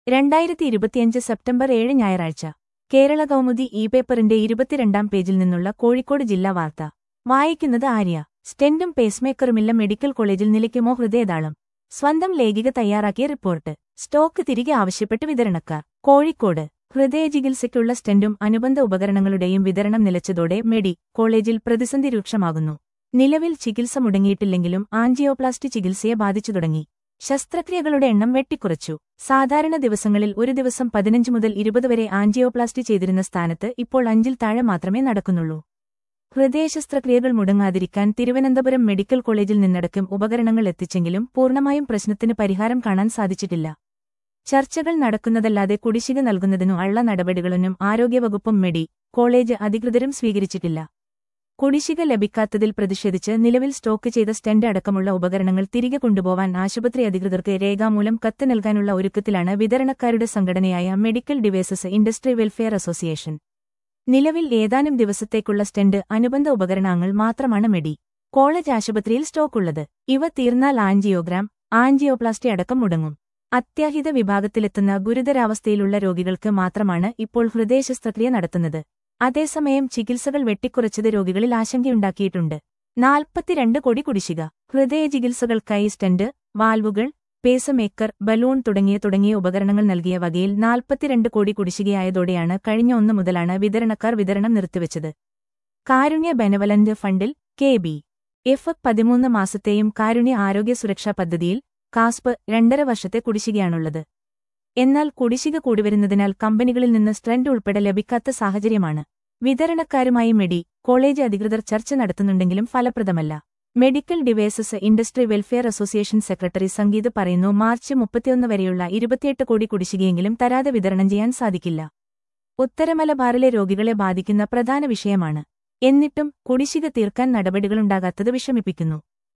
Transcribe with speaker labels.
Speaker 1: 2025 September 7 ഞായറാഴ്ച കേരള കൗമുദി പേപ്പറിന്റെ 22-ാം പേജിൽ നിന്നുള്ള കോഴിക്കോട് ജില്ലാ വാർത്ത വായിക്കുന്നത് ആര്യ. സ്റ്റെന്റും പേസ്മേക്കറുമില്ല മെഡിക്കൽ കോളേജിൽ നിലയ്ക്കുമോ ഹൃദയതാളം. സ്വന്തം ലേഖിക തയ്യാറാക്കിയ റിപ്പോർട്ട്. സ്റ്റോക്ക് തിരികെ ആവശ്യപ്പെട്ട് വിതരണക്കാർ. കോഴിക്കോട് ഹൃദയചികിത്സയ്ക്കുള്ള സ്റ്റെന്റും അനുബന്ധ ഉപകരണങ്ങളുടെയും വിതരണം നിലച്ചതോടെ മെഡി കോളേജിൽ പ്രതിസന്ധി രൂക്ഷമാകുന്നു. നിലവിൽ ചികിത്സ മുടങ്ങിയിട്ടില്ലെങ്കിലും ആൻജിയോപ്ലാസ്റ്റി ചികിത്സയെ ബാധിച്ചു തുടങ്ങി. ശസ്ത്രക്രിയകളുടെ എണ്ണം വെട്ടിക്കുറച്ചു. സാധാരണ ദിവസങ്ങളിൽ ഒരു ദിവസം 15 മുതൽ 20 വരെ ആൻജിയോപ്ലാസ്റ്റി ചെയ്തിരുന്ന സ്ഥാനത്ത് ഇപ്പോൾ 5-ൽ താഴെ മാത്രമേ നടക്കുന്നുള്ളൂ. ഹൃദയശസ്ത്രക്രിയകൾ മുടങ്ങാതിരിക്കാൻ തിരുവനന്തപുരം മെഡിക്കൽ കോളേജിൽ നിന്നടക്കം ഉപകരണങ്ങൾ എത്തിച്ചെങ്കിലും പൂർണ്ണമായും പ്രശ്നത്തിന് പരിഹാരം കാണാൻ സാധിച്ചിട്ടില്ല. ചർച്ചകൾ നടക്കുന്നതല്ലാതെ കുടിശ്ശിക നൽകുന്നതിനു ഉള്ള നടപടികളൊന്നും ആരോഗ്യവകുപ്പും മെഡി കോളേജ് അധികൃതരും സ്വീകരിച്ചിട്ടില്ല. കുടിശ്ശിക ലഭിക്കാത്തതിൽ പ്രതിഷേധിച്ച് നിലവിൽ സ്റ്റോക്ക് ചെയ്ത സ്റ്റെന്റ് അടക്കമുള്ള ഉപകരണങ്ങൾ തിരികെ കൊണ്ടുപോവാൻ ആശുപത്രി അധികൃതർക്ക് രേഖാമൂലം കത്ത് നൽകാനുള്ള ഒരുക്കത്തിലാണ് വിതരണക്കാരുടെ സംഘടനയായ medical devices industry welfare association. നിലവിൽ ഏതാനും ദിവസത്തേക്കുള്ള സ്റ്റെന്റ് അനുബന്ധ ഉപകരണങ്ങൾ മാത്രമാണ് മെഡി കോളേജ് ആശുപത്രിയിൽ സ്റ്റോക്കുള്ളത്. ഇവ തീർന്നാൽ ആൻജിയോഗ്രാം, ആൻജിയോപ്ലാസ്റ്റി അടക്കം മുടങ്ങും. അത്യാഹിത വിഭാഗത്തിലെത്തുന്ന ഗുരുതരാവസ്ഥയിലുള്ള രോഗികൾക്ക് മാത്രമാണ് ഇപ്പോൾ ഹൃദയശസ്ത്രക്രിയ നടത്തുന്നത്. അതേസമയം ചികിത്സകൾ വെട്ടിക്കുറച്ചത് രോഗികളിൽ ആശങ്കയുണ്ടാക്കിയിട്ടുണ്ട്. 42 കോടി കുടിശ്ശിക. ഹൃദയചികിത്സകൾക്കായി സ്റ്റെന്റ്, വാൽവുകൾ, പേസ് മേക്കർ, ബലൂൺ തുടങ്ങിയ ഉപകരണങ്ങൾ നൽകിയ വകയിൽ 42 കോടി കുടിശ്ശികയായതോടെയാണ് കഴിഞ്ഞ 1 മുതലാണ് വിതരണക്കാർ വിതരണം നിർത്തിവച്ചത്. കാരുണ്യ ബെനവലന്റ് ഫണ്ടിൽ KBF 13 മാസത്തെയും കാരുണ്യ ആരോഗ്യ സുരക്ഷാ പദ്ധതിയിൽ കാസ്പ് 2.5 വർഷത്തെ കുടിശ്ശികയാണുള്ളത്. എന്നാൽ കുടിശ്ശിക കൂടിവരുന്നതിനാൽ കമ്പനികളിൽ നിന്ന് സ്റ്റെന്റ് ഉൾപ്പെടെ ലഭിക്കാത്ത സാഹചര്യമാണ്. വിതരണക്കാരുമായി മെഡി കോളേജ് അധികൃതർ ചർച്ച നടത്തുന്നുണ്ടെങ്കിലും ഫലപ്രദമല്ല. Medical devices industry welfare association secretary Sangeeth പറയുന്നു, മാർച്ച് 31 വരെയുള്ള 28 കോടി കുടിശ്ശികയെങ്കിലും തരാതെ വിതരണം ചെയ്യാൻ സാധിക്കില്ല. ഉത്തരമലബാറിലെ രോഗികളെ ബാധിക്കുന്ന പ്രധാന വിഷയമാണ്. എന്നിട്ടും കുടിശ്ശിക തീർക്കാൻ നടപടികളുണ്ടാകാത്തത് വിഷമിപ്പിക്കുന്നു.